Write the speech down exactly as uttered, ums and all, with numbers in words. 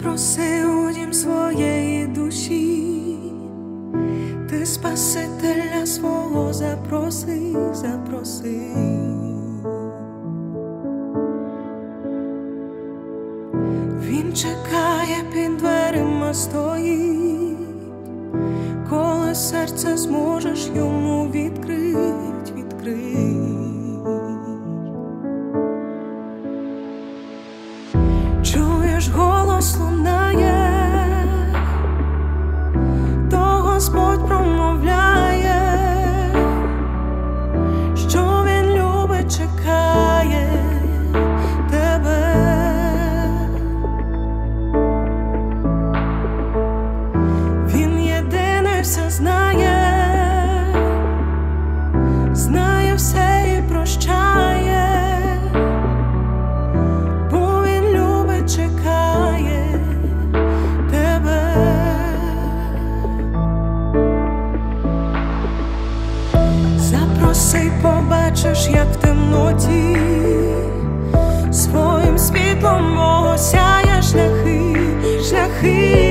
Запроси у дім своєї душі, ти Спасителя свого запроси, запроси. Він чекає, під дверима стоїть, коли серце зможеш йому відкрить, відкрить. Чуєш, голос лунає, то Господь промовляє, що Він любить, чекає тебе. Він єдиний все знає, знає все і прощає, бо Він любить, чекає тебе. Запроси, побачиш, як в темноті своїм світлом осяє шляхи, шляхи.